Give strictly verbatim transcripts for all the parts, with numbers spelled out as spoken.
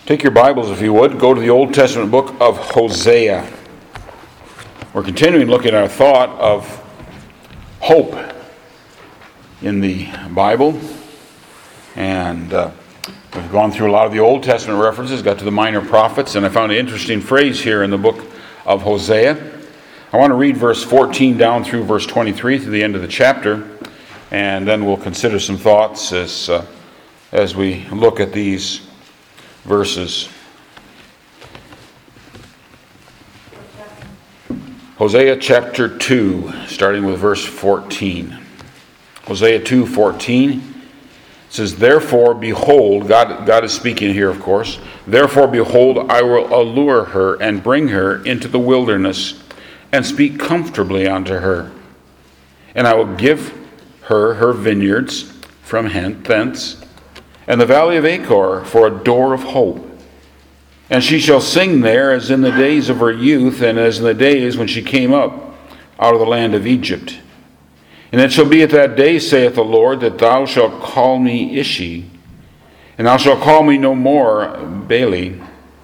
Take your Bibles, if you would. Go to the Old Testament book of Hosea. We're continuing looking at our thought of hope in the Bible. And uh, we've gone through a lot of the Old Testament references, got to the minor prophets, and I found an interesting phrase here in the book of Hosea. I want to read verse fourteen down through verse twenty-three to the end of the chapter, and then we'll consider some thoughts as, uh, as we look at these verses. Hosea chapter two, starting with verse fourteen. Hosea two fourteen says, "Therefore, behold," God, God is speaking here, of course. "Therefore, behold, I will allure her and bring her into the wilderness and speak comfortably unto her. And I will give her her vineyards from thence, and the valley of Achor for a door of hope. And she shall sing there as in the days of her youth, and as in the days when she came up out of the land of Egypt. And it shall be at that day, saith the Lord, that thou shalt call me Ishi, and thou shalt call me no more Baali.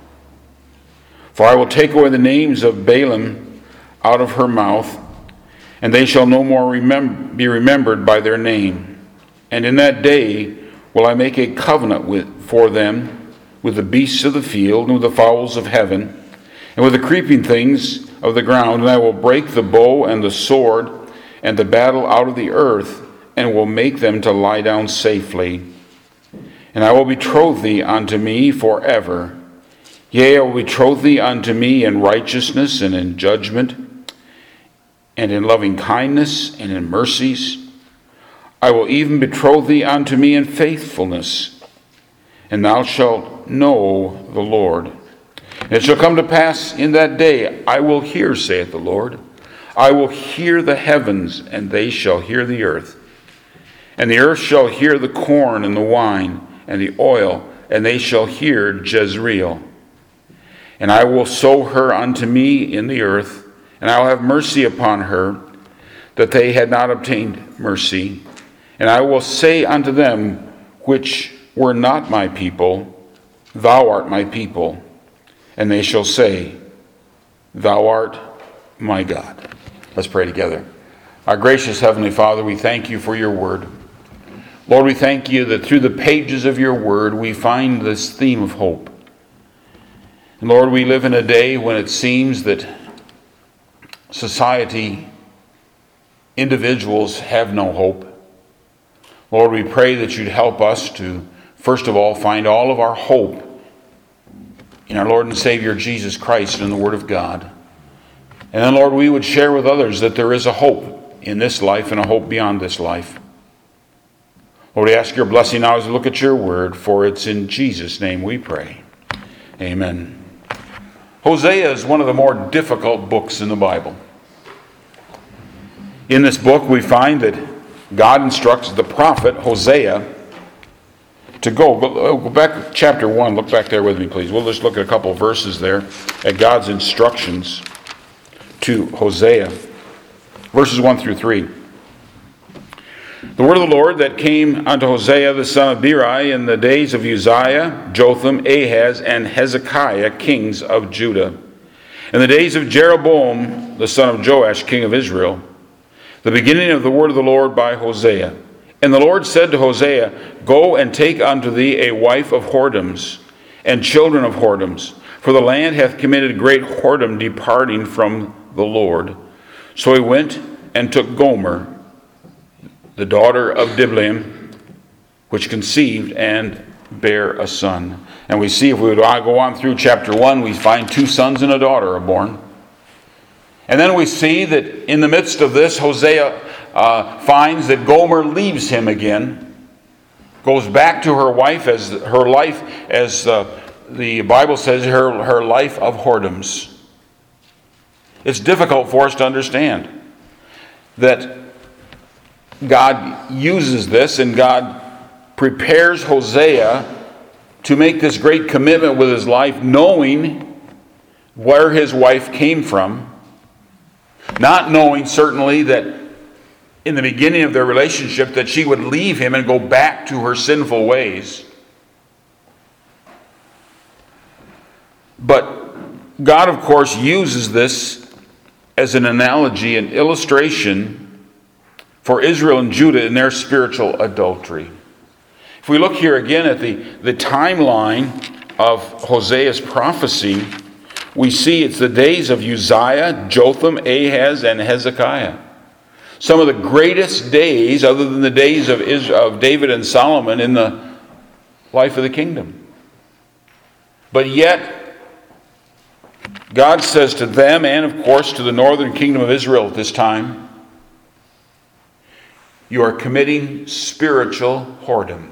For I will take away the names of Baalim out of her mouth, and they shall no more remem- be remembered by their name. And in that day will I make a covenant with for them with the beasts of the field, and with the fowls of heaven, and with the creeping things of the ground. And I will break the bow and the sword and the battle out of the earth, and will make them to lie down safely. And I will betroth thee unto me forever. Yea, I will betroth thee unto me in righteousness and in judgment, and in loving kindness and in mercies. I will even betroth thee unto me in faithfulness, and thou shalt know the Lord. And it shall come to pass in that day, I will hear, saith the Lord. I will hear the heavens, and they shall hear the earth. And the earth shall hear the corn and the wine and the oil, and they shall hear Jezreel. And I will sow her unto me in the earth, and I will have mercy upon her, that they had not obtained mercy. And I will say unto them which were not my people, Thou art my people. And they shall say, Thou art my God." Let's pray together. Our gracious Heavenly Father, we thank you for your word. Lord, we thank you that through the pages of your word we find this theme of hope. And Lord, we live in a day when it seems that society, individuals have no hope. Lord, we pray that you'd help us to, first of all, find all of our hope in our Lord and Savior Jesus Christ and in the Word of God. And then, Lord, we would share with others that there is a hope in this life and a hope beyond this life. Lord, we ask your blessing now as we look at your Word, for it's in Jesus' name we pray. Amen. Hosea is one of the more difficult books in the Bible. In this book, we find that God instructs the prophet Hosea to go. Go, go back to chapter one. Look back there with me, please. We'll just look at a couple of verses there at God's instructions to Hosea. Verses one through three. "The word of the Lord that came unto Hosea the son of Beeri in the days of Uzziah, Jotham, Ahaz, and Hezekiah, kings of Judah, in the days of Jeroboam the son of Joash, king of Israel, the beginning of the word of the Lord by Hosea. And the Lord said to Hosea, Go and take unto thee a wife of whoredoms, and children of whoredoms, for the land hath committed great whoredom, departing from the Lord. So he went and took Gomer, the daughter of Diblaim, which conceived and bare a son." And we see, if we would go on through chapter one, we find two sons and a daughter are born. And then we see that in the midst of this, Hosea uh, finds that Gomer leaves him again, goes back to her wife as her life, as uh, the Bible says, her, her life of whoredoms. It's difficult for us to understand that God uses this, and God prepares Hosea to make this great commitment with his life, knowing where his wife came from, not knowing certainly that in the beginning of their relationship that she would leave him and go back to her sinful ways. But God, of course, uses this as an analogy, an illustration for Israel and Judah in their spiritual adultery. If we look here again at the, the timeline of Hosea's prophecy, we see it's the days of Uzziah, Jotham, Ahaz, and Hezekiah. Some of the greatest days, other than the days of, Israel, of David and Solomon, in the life of the kingdom. But yet, God says to them, and of course to the northern kingdom of Israel at this time, you are committing spiritual whoredom.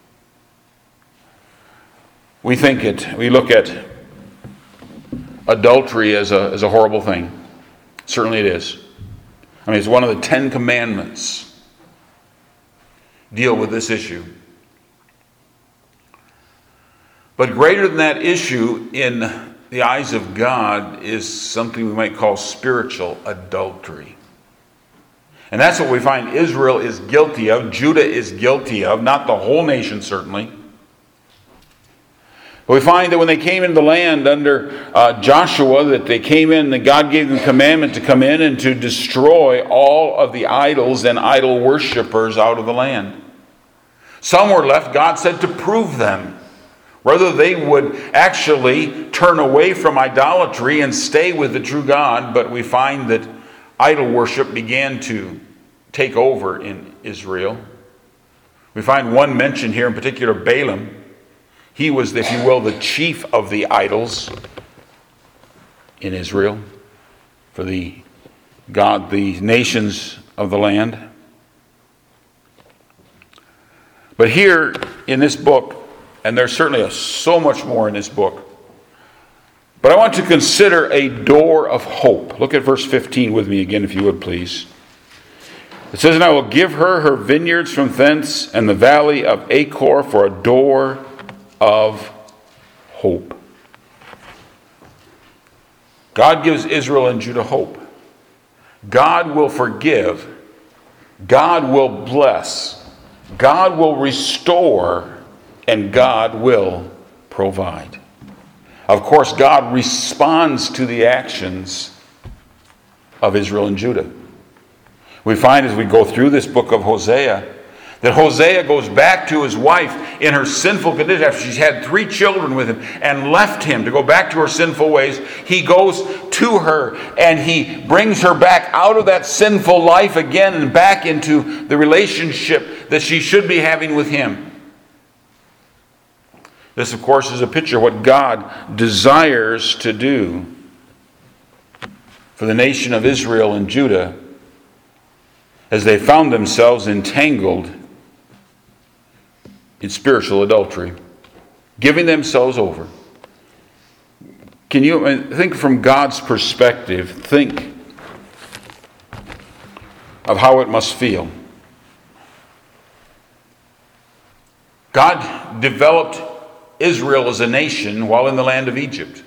We think it, we look at adultery as a, as a horrible thing. Certainly it is. I mean, it's one of the Ten Commandments deal with this issue. But greater than that issue in the eyes of God is something we might call spiritual adultery. And that's what we find Israel is guilty of, Judah is guilty of, not the whole nation certainly. But we find that when they came into the land under uh, Joshua, that they came in and God gave them commandment to come in and to destroy all of the idols and idol worshippers out of the land. Some were left, God said, to prove them. Whether they would actually turn away from idolatry and stay with the true God, but we find that idol worship began to take over in Israel. We find one mention here in particular, Balaam. He was, if you will, the chief of the idols in Israel for the God, the nations of the land. But here in this book, and there's certainly so much more in this book, but I want to consider a door of hope. Look at verse fifteen with me again, if you would, please. It says, and I will give her her vineyards from thence, and the valley of Achor for a door of hope. God gives Israel and Judah hope. God will forgive. God will bless. God will restore. And God will provide. Of course, God responds to the actions of Israel and Judah. We find as we go through this book of Hosea that Hosea goes back to his wife in her sinful condition after she's had three children with him and left him to go back to her sinful ways. He goes to her and he brings her back out of that sinful life again and back into the relationship that she should be having with him. This, of course, is a picture of what God desires to do for the nation of Israel and Judah as they found themselves entangled in spiritual adultery, giving themselves over. Can you think from God's perspective, think of how it must feel. God developed Israel as a nation while in the land of Egypt.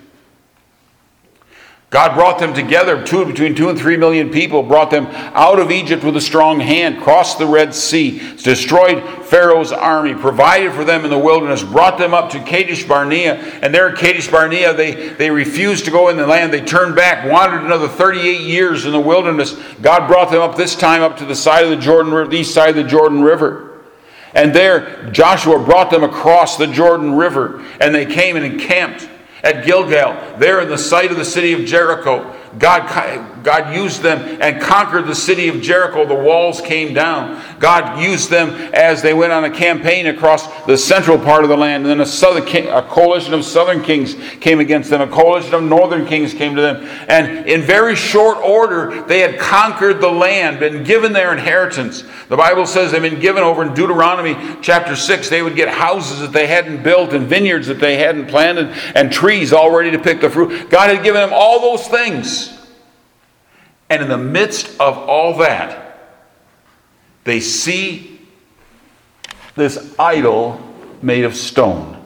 God brought them together, two, between two and three million people, brought them out of Egypt with a strong hand, crossed the Red Sea, destroyed Pharaoh's army, provided for them in the wilderness, brought them up to Kadesh Barnea, and there at Kadesh Barnea they, they refused to go in the land. They turned back, wandered another thirty-eight years in the wilderness. God brought them up this time up to the side of the Jordan River, the east side of the Jordan River. And there Joshua brought them across the Jordan River, and they came and encamped at Gilgal, there in the site of the city of Jericho. God, God used them and conquered the city of Jericho. The walls came down. God used them as they went on a campaign across the central part of the land. And then a, southern, a coalition of southern kings came against them. A coalition of northern kings came to them. And in very short order, they had conquered the land, been given their inheritance. The Bible says they've been given over in Deuteronomy chapter six. They would get houses that they hadn't built and vineyards that they hadn't planted and trees all ready to pick the fruit. God had given them all those things. And in the midst of all that, they see this idol made of stone.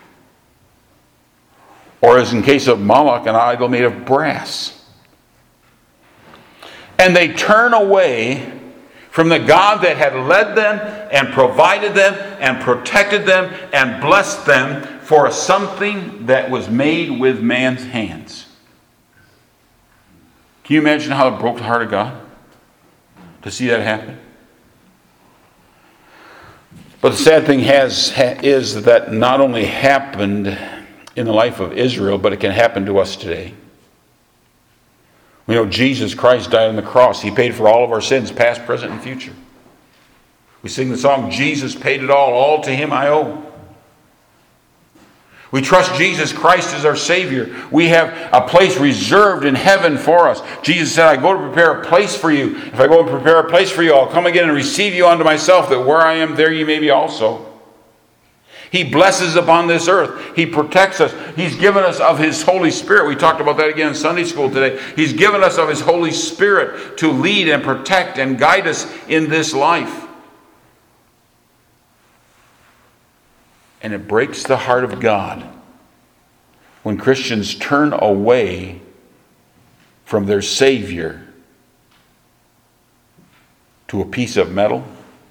Or as in case of Moloch, an idol made of brass. And they turn away from the God that had led them and provided them and protected them and blessed them for something that was made with man's hands. Can you imagine how it broke the heart of God to see that happen? But the sad thing has is that that not only happened in the life of Israel, but it can happen to us today. We know Jesus Christ died on the cross. He paid for all of our sins, past, present, and future. We sing the song, Jesus paid it all, all to him I owe. We trust Jesus Christ as our Savior. We have a place reserved in heaven for us. Jesus said, I go to prepare a place for you. If I go and prepare a place for you, I'll come again and receive you unto myself, that where I am, there you may be also. He blesses upon this earth. He protects us. He's given us of His Holy Spirit. We talked about that again in Sunday school today. He's given us of His Holy Spirit to lead and protect and guide us in this life. And it breaks the heart of God when Christians turn away from their Savior to a piece of metal,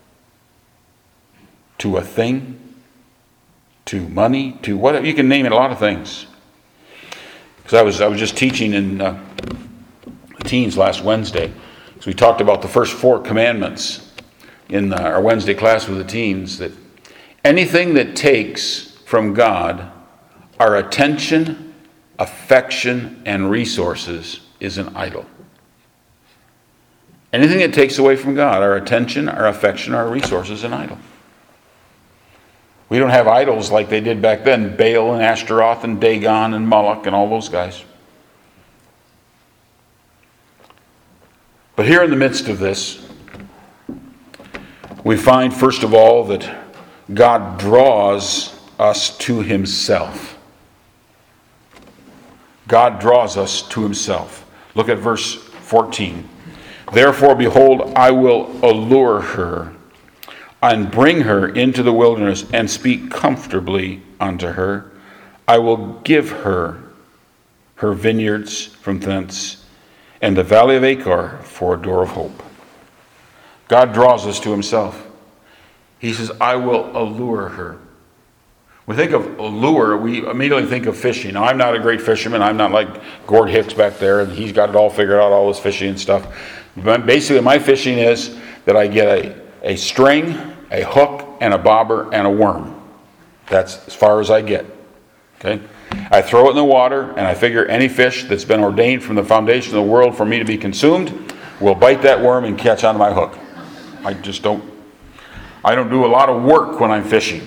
to a thing, to money, to whatever. You can name it, a lot of things. Because I was I was just teaching in uh, the teens last Wednesday. So we talked about the first four commandments in uh, our Wednesday class with the teens, that anything that takes from God our attention, affection, and resources is an idol. Anything that takes away from God our attention, our affection, our resources is an idol. We don't have idols like they did back then, Baal and Ashtaroth and Dagon and Moloch and all those guys. But here in the midst of this, we find, first of all, that God draws us to Himself. God draws us to Himself. Look at verse fourteen. Therefore, behold, I will allure her and bring her into the wilderness and speak comfortably unto her. I will give her her vineyards from thence, and the valley of Achor for a door of hope. God draws us to Himself. He says, I will allure her. We think of allure, we immediately think of fishing. Now, I'm not a great fisherman. I'm not like Gord Hicks back there, and he's got it all figured out, all his fishing and stuff. But basically, my fishing is that I get a, a string, a hook, and a bobber, and a worm. That's as far as I get. Okay? I throw it in the water, and I figure any fish that's been ordained from the foundation of the world for me to be consumed will bite that worm and catch onto my hook. I just don't, I don't do a lot of work when I'm fishing.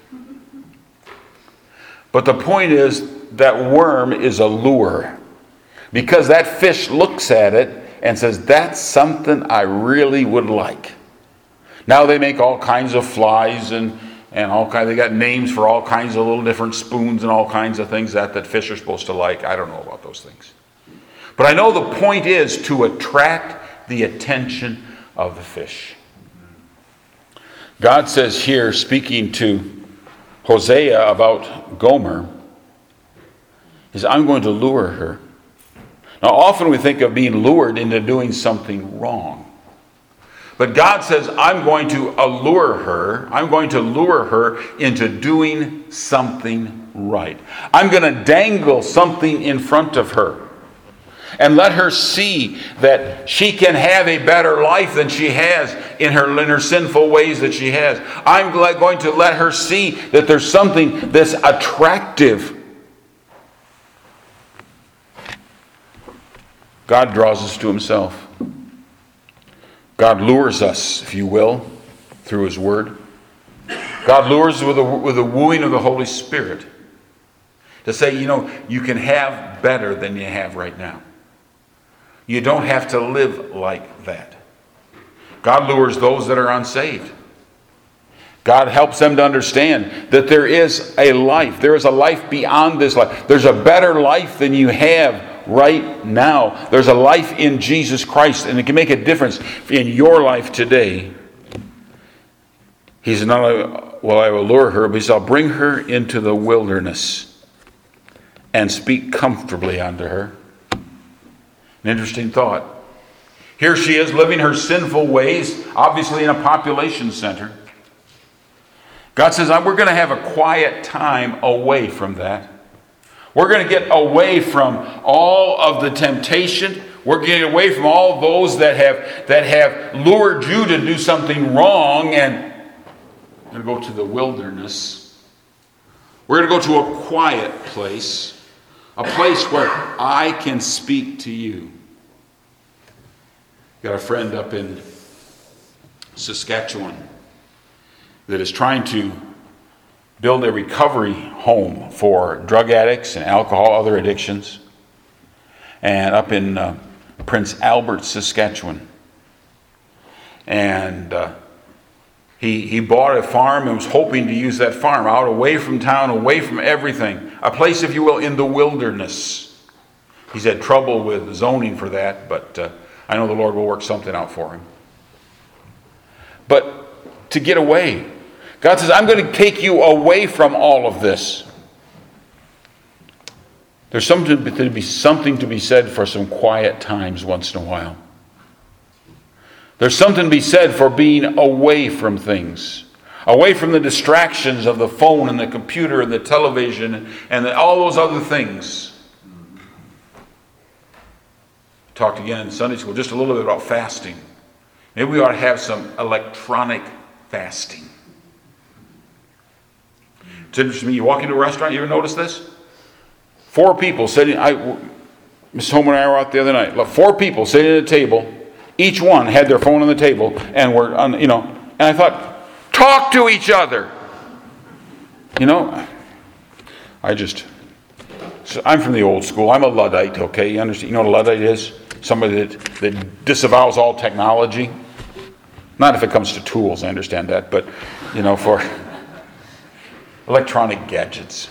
But the point is, that worm is a lure. Because that fish looks at it and says, that's something I really would like. Now they make all kinds of flies and, and all kinds, they got names for all kinds of little different spoons and all kinds of things that, that fish are supposed to like. I don't know about those things. But I know the point is to attract the attention of the fish. God says here, speaking to Hosea about Gomer, he says, I'm going to lure her. Now, often we think of being lured into doing something wrong. But God says, I'm going to allure her. I'm going to lure her into doing something right. I'm going to dangle something in front of her and let her see that she can have a better life than she has in her, in her sinful ways that she has. I'm going to let her see that there's something that's attractive. God draws us to Himself. God lures us, if you will, through His Word. God lures with the, with the wooing of the Holy Spirit to say, you know, you can have better than you have right now. You don't have to live like that. God lures those that are unsaved. God helps them to understand that there is a life. There is a life beyond this life. There's a better life than you have right now. There's a life in Jesus Christ, and it can make a difference in your life today. He said, not only will I allure her, but he said, I'll bring her into the wilderness and speak comfortably unto her. An interesting thought. Here she is living her sinful ways, obviously in a population center. God says, we're going to have a quiet time away from that. We're going to get away from all of the temptation. We're getting away from all those that have that have lured you to do something wrong, and we're going to go to the wilderness. We're going to go to a quiet place, a place where I can speak to you. Got a friend up in Saskatchewan that is trying to build a recovery home for drug addicts and alcohol, other addictions. And up in uh, Prince Albert, Saskatchewan. And uh, he, he bought a farm and was hoping to use that farm out away from town, away from everything. A place, if you will, in the wilderness. He's had trouble with zoning for that, but uh, I know the Lord will work something out for him. But to get away, God says, I'm going to take you away from all of this. There's something to be, something to be said for some quiet times once in a while. There's something to be said for being away from things. Away from the distractions of the phone and the computer and the television and the, all those other things. Talked again in Sunday school just a little bit about fasting. Maybe we ought to have some electronic fasting. It's interesting to me. You walk into a restaurant, you ever notice this? Four people sitting, I, Miss Homer and I were out the other night. Four people sitting at a table. Each one had their phone on the table and were, on, you know, and I thought, talk to each other. You know, I just, so I'm from the old school. I'm a Luddite, okay? You understand? You know what a Luddite is? Somebody that, that disavows all technology. Not if it comes to tools, I understand that, but, you know, for electronic gadgets.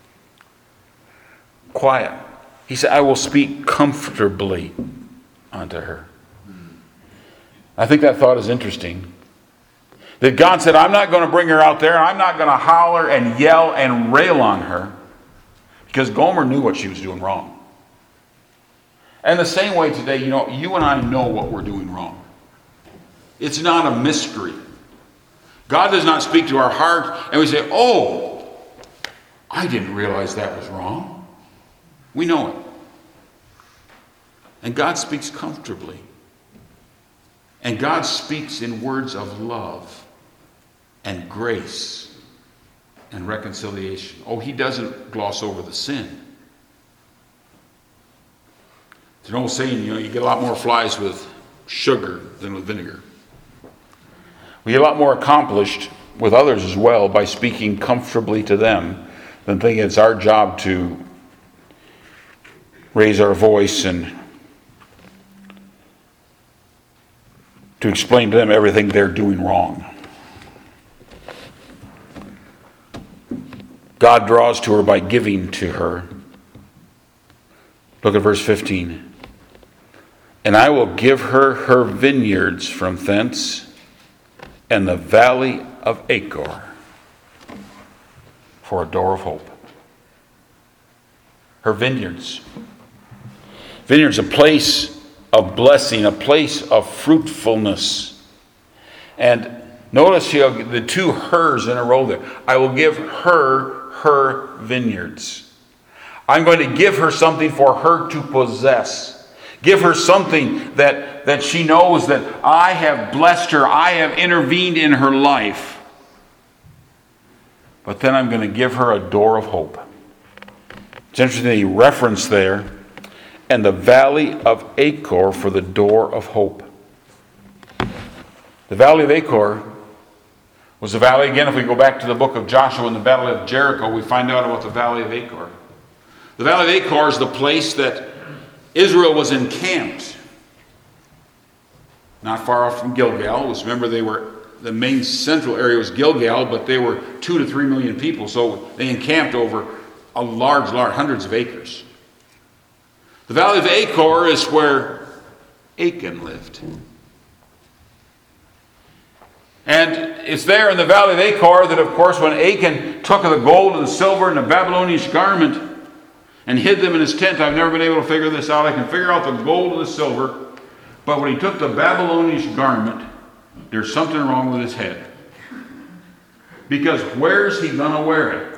Quiet. He said, I will speak comfortably unto her. I think that thought is interesting. That God said, I'm not going to bring her out there. I'm not going to holler and yell and rail on her. Because Gomer knew what she was doing wrong. And the same way today, you know, you and I know what we're doing wrong. It's not a mystery. God does not speak to our heart and we say, oh, I didn't realize that was wrong. We know it. And God speaks comfortably. And God speaks in words of love and grace and reconciliation. Oh, he doesn't gloss over the sin. There's an old saying, you know, you get a lot more flies with sugar than with vinegar. We get a lot more accomplished with others as well by speaking comfortably to them than thinking it's our job to raise our voice and to explain to them everything they're doing wrong. God draws to her by giving to her. Look at verse fifteen. And I will give her her vineyards from thence, and the valley of Achor for a door of hope. Her vineyards. Vineyards, a place of blessing, a place of fruitfulness. And notice here the two hers in a row there. I will give her her vineyards. I'm going to give her something for her to possess. Give her something that, that she knows that I have blessed her. I have intervened in her life. But then I'm going to give her a door of hope. It's interesting that he referenced there, and the valley of Achor for the door of hope. The valley of Achor was the valley, again, if we go back to the book of Joshua and the battle of Jericho, we find out about the valley of Achor. The valley of Achor is the place that Israel was encamped. Not far off from Gilgal. It was, remember, they were, the main central area was Gilgal, but they were two to three million people, so they encamped over a large, large, hundreds of acres. The valley of Achor is where Achan lived. And it's there in the valley of Achor that, of course, when Achan took the gold and the silver and the Babylonian garment and hid them in his tent, I've never been able to figure this out. I can figure out the gold and the silver, but when he took the Babylonian garment, there's something wrong with his head. Because where's he going to wear it?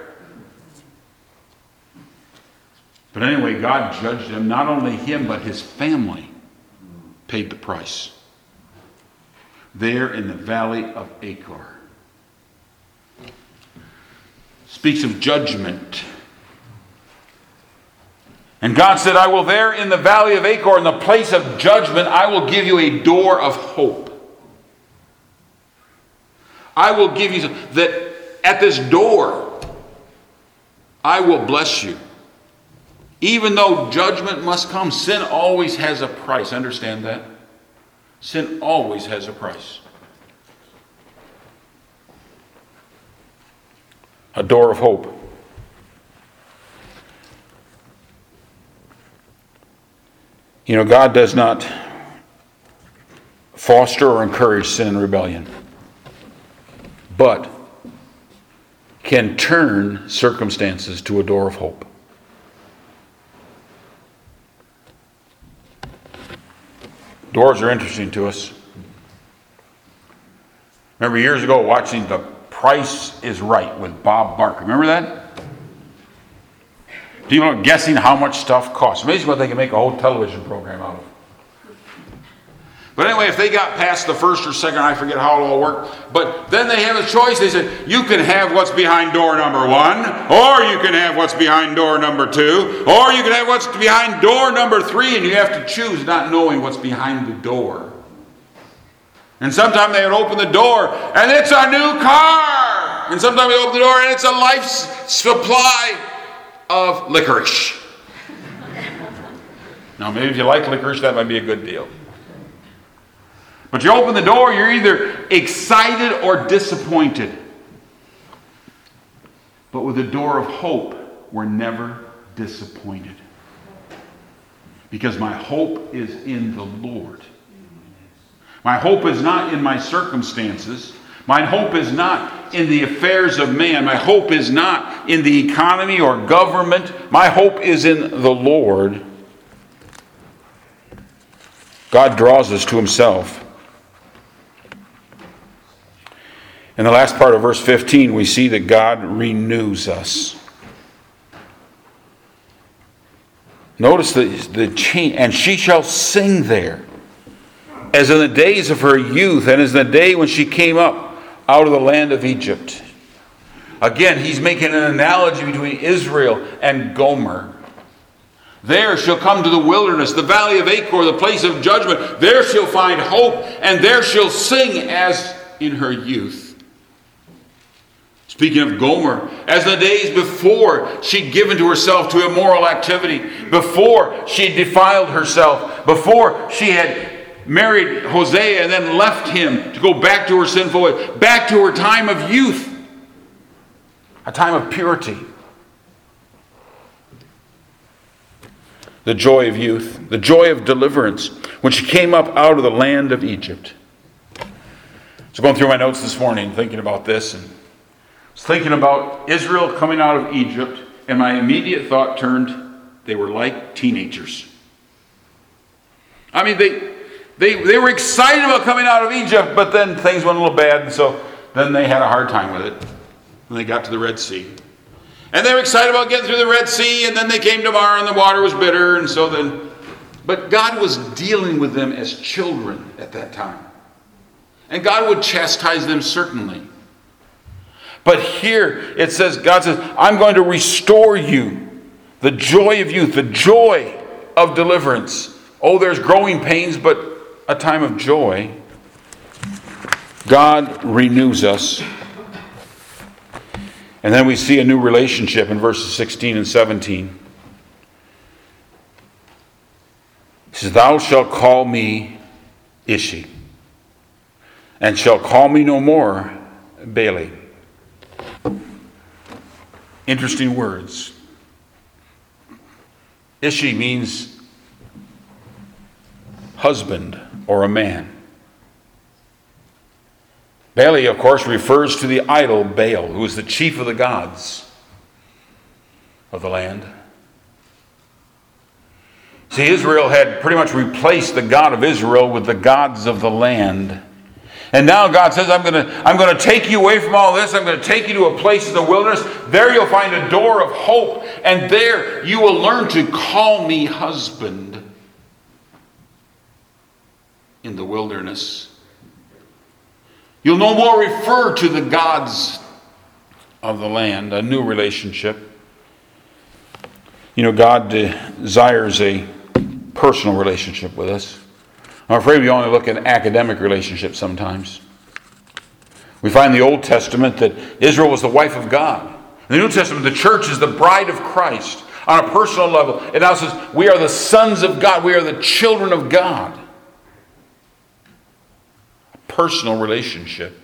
But anyway, God judged him. Not only him, but his family paid the price. There in the valley of Achor. Speaks of judgment. And God said, I will there in the valley of Achor, in the place of judgment, I will give you a door of hope. I will give you that at this door, I will bless you. Even though judgment must come, sin always has a price. Understand that? Sin always has a price. A door of hope. You know, God does not foster or encourage sin and rebellion, but can turn circumstances to a door of hope. Doors are interesting to us. Remember years ago watching The Price is Right with Bob Barker. Remember that? People are guessing how much stuff costs. Amazing what they can make a whole television program out of. But anyway, if they got past the first or second, I forget how it all worked. But then they have a choice. They said, you can have what's behind door number one, or you can have what's behind door number two, or you can have what's behind door number three, and you have to choose not knowing what's behind the door. And sometimes they would open the door, and it's a new car. And sometimes they open the door, and it's a life supply of licorice. Now, maybe if you like licorice, that might be a good deal. But you open the door, you're either excited or disappointed. But with the door of hope, we're never disappointed. Because my hope is in the Lord. My hope is not in my circumstances. My hope is not in the affairs of man. My hope is not in the economy or government. My hope is in the Lord. God draws us to himself. In the last part of verse fifteen, we see that God renews us. Notice the, the change. And she shall sing there, as in the days of her youth, and as in the day when she came up out of the land of Egypt. Again, he's making an analogy between Israel and Gomer. There she'll come to the wilderness, the valley of Achor, the place of judgment. There she'll find hope, and there she'll sing as in her youth. Speaking of Gomer, as the days before she'd given to herself to immoral activity, before she had defiled herself, before she had married Hosea and then left him to go back to her sinful way, back to her time of youth, a time of purity. The joy of youth, the joy of deliverance, when she came up out of the land of Egypt. So going through my notes this morning, thinking about this, and I was thinking about Israel coming out of Egypt, and my immediate thought turned, they were like teenagers. I mean, they they they were excited about coming out of Egypt, but then things went a little bad, and so then they had a hard time with it when they got to the Red Sea. And they were excited about getting through the Red Sea, and then they came to Marah, and the water was bitter, and so then... But God was dealing with them as children at that time. And God would chastise them certainly. But here it says, God says, I'm going to restore you. The joy of youth, the joy of deliverance. Oh, there's growing pains, but a time of joy. God renews us. And then we see a new relationship in verses sixteen and seventeen. He says, thou shalt call me Ishi, and shalt call me no more Baali. Interesting words. Ishi means husband or a man. Baali, of course, refers to the idol Baal, who is the chief of the gods of the land. See, Israel had pretty much replaced the God of Israel with the gods of the land. And now God says, I'm going to I'm going to take you away from all this. I'm going to take you to a place in the wilderness. There you'll find a door of hope. And there you will learn to call me husband. In the wilderness. You'll no more refer to the gods of the land. A new relationship. You know, God desires a personal relationship with us. I'm afraid we only look at academic relationships sometimes. We find in the Old Testament that Israel was the wife of God. In the New Testament, the church is the bride of Christ on a personal level. It now says, we are the sons of God. We are the children of God. A personal relationship.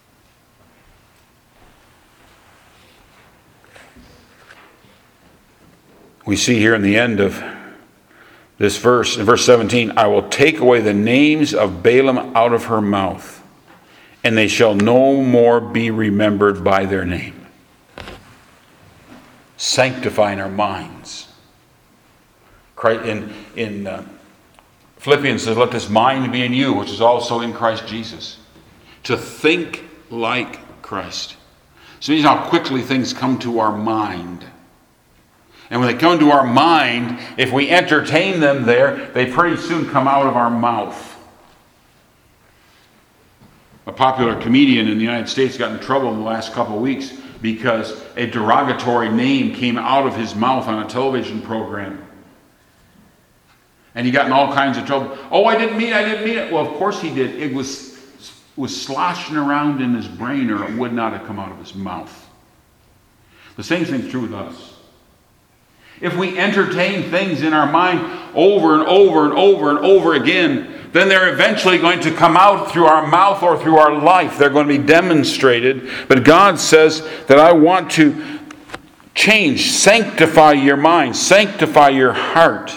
We see here in the end of this verse, in verse seventeen, I will take away the names of Balaam out of her mouth, and they shall no more be remembered by their name. Sanctifying our minds. In, in uh, Philippians says, let this mind be in you, which is also in Christ Jesus. To think like Christ. So you know how quickly things come to our mind. And when they come to our mind, if we entertain them there, they pretty soon come out of our mouth. A popular comedian in the United States got in trouble in the last couple of weeks because a derogatory name came out of his mouth on a television program. And he got in all kinds of trouble. Oh, I didn't mean it, I didn't mean it. Well, of course he did. It was, was sloshing around in his brain, or it would not have come out of his mouth. The same thing's true with us. If we entertain things in our mind over and over and over and over again, then they're eventually going to come out through our mouth or through our life. They're going to be demonstrated. But God says that I want to change, sanctify your mind, sanctify your heart.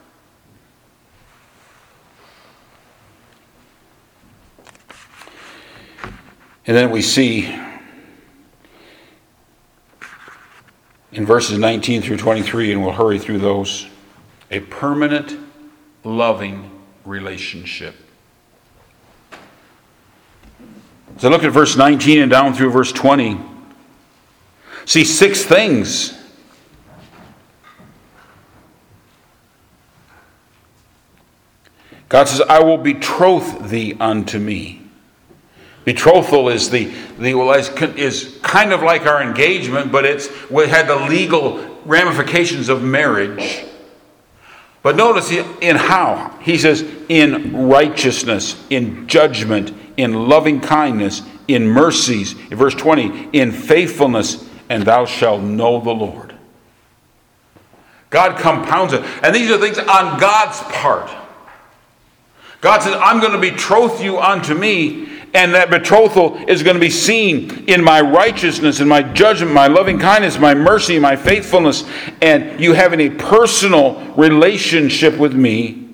And then we see in verses nineteen through twenty-three, and we'll hurry through those, a permanent, loving relationship. So look at verse nineteen and down through verse twenty. See six things. God says, I will betroth thee unto me. Betrothal is the, the well, is kind of like our engagement, but it's it had the legal ramifications of marriage. But notice in how. He says, in righteousness, in judgment, in loving kindness, in mercies. In verse twenty, in faithfulness, and thou shalt know the Lord. God compounds it. And these are things on God's part. God says, I'm going to betroth you unto me. And that betrothal is going to be seen in my righteousness, in my judgment, my loving kindness, my mercy, my faithfulness. And you having a personal relationship with me.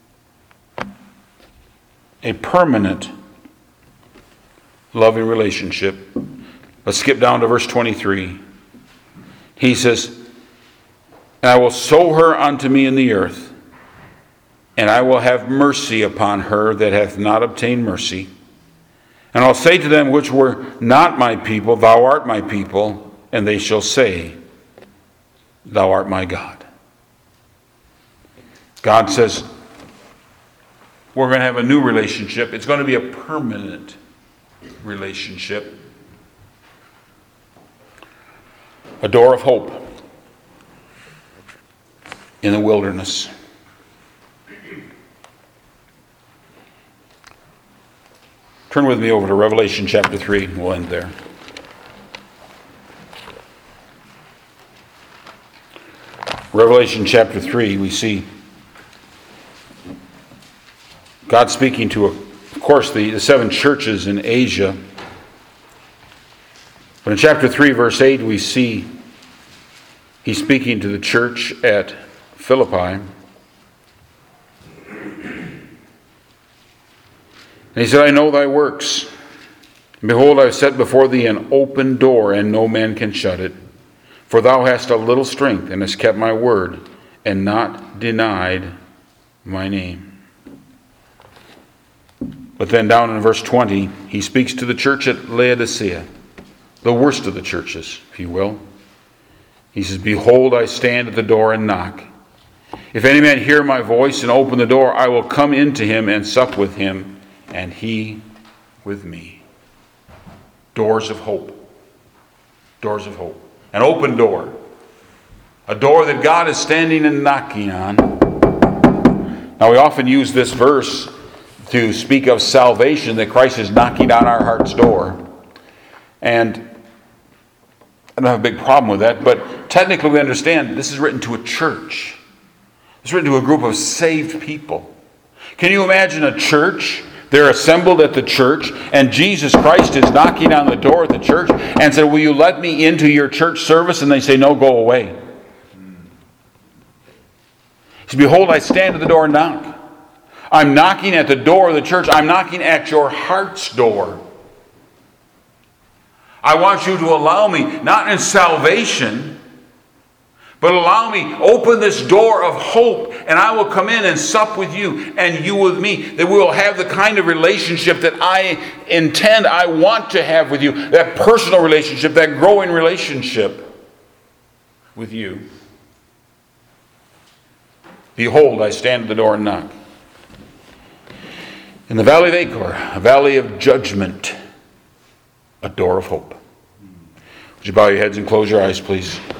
A permanent, loving relationship. Let's skip down to verse twenty-three. He says, and I will sow her unto me in the earth, and I will have mercy upon her that hath not obtained mercy. And I'll say to them which were not my people, thou art my people, and they shall say, thou art my God. God says, we're going to have a new relationship. It's going to be a permanent relationship. A door of hope in the wilderness. Turn with me over to Revelation chapter three. We'll end there. Revelation chapter three, we see God speaking to, of course, the, the seven churches in Asia. But in chapter three, verse eight, we see he's speaking to the church at Philippi. And he said, I know thy works. And behold, I have set before thee an open door, and no man can shut it. For thou hast a little strength, and hast kept my word, and not denied my name. But then down in verse twenty, he speaks to the church at Laodicea, the worst of the churches, if you will. He says, "Behold, I stand at the door and knock. If any man hear my voice and open the door, I will come into him and sup with him, and he with me." Doors of hope. Doors of hope. An open door. A door that God is standing and knocking on. Now we often use this verse to speak of salvation, that Christ is knocking on our heart's door. And I don't have a big problem with that, but technically we understand this is written to a church. It's written to a group of saved people. Can you imagine a church? They're assembled at the church, and Jesus Christ is knocking on the door at the church and said, "Will you let me into your church service?" And they say, "No, go away." He says, "Behold, I stand at the door and knock." I'm knocking at the door of the church. I'm knocking at your heart's door. I want you to allow me, not in salvation, but allow me, open this door of hope, and I will come in and sup with you and you with me. That we will have the kind of relationship that I intend, I want to have with you. That personal relationship, that growing relationship with you. Behold, I stand at the door and knock. In the valley of Achor, a valley of judgment, a door of hope. Would you bow your heads and close your eyes, please?